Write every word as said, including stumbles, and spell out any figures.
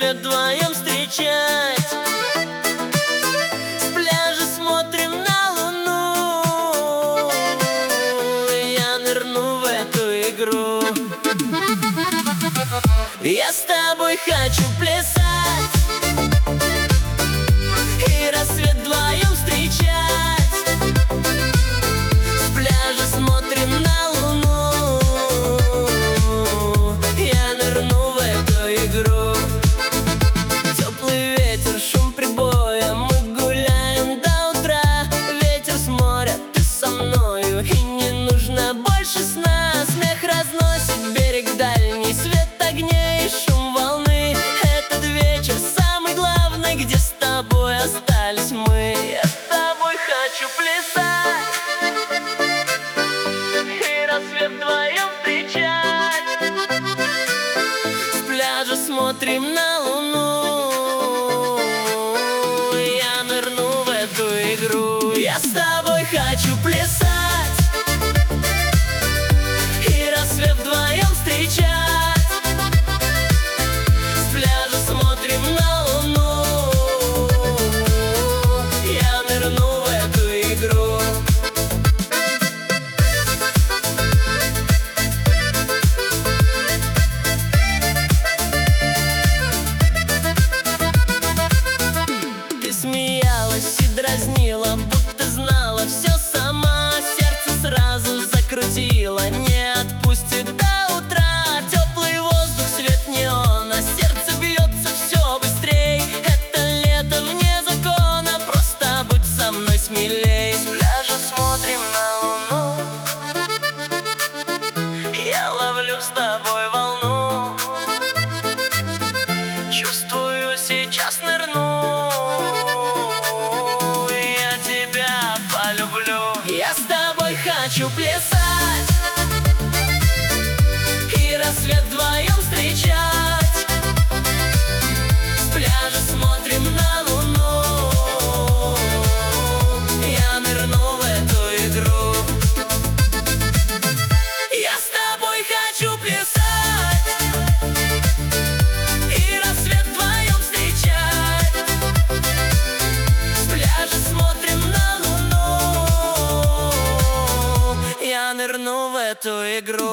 рассвет вдвоем встречать. С пляжа смотрим на луну, я нырну в эту игру. Я с тобой хочу плясать и рассвет вдвоем встречать. С пляжа смотрим на луну, я нырну в эту игру. Теплый ветер, шум прибоя, мы гуляем до утра. Ветер с моря, ты со мною, и не нужно больше сна. Смех разносит берег дальний, свет огней и шум волны. Этот вечер самый главный, где с тобой остались мы. Я с тобой хочу плясать и рассвет вдвоем встречать. С пляжа смотрим на луну, я нырну в эту игру. Я с тобой хочу плясать и рассвет вдвоем встречать. С пляжа смотрим на луну, я нырну в эту игру. Ты смеялась и дразнила, будто знала все сама. Сердце сразу закрутила, не отпустит до утра. Теплый воздух, свет неона, сердце бьется все быстрей. Это лето вне закона, просто будь со мной смелей. С пляжа смотрим на луну, я ловлю с тобой волну. Чувствую, сейчас нырну, я тебя полюблю. Я с тобой хочу плясать и рассвет вдвоем встречать. С пляжа смотрим на луну, я нырну в эту игру. Я с тобой хочу плясать и рассвет вдвоем встречать. С пляжа смотрим на луну, я нырну в эту игру.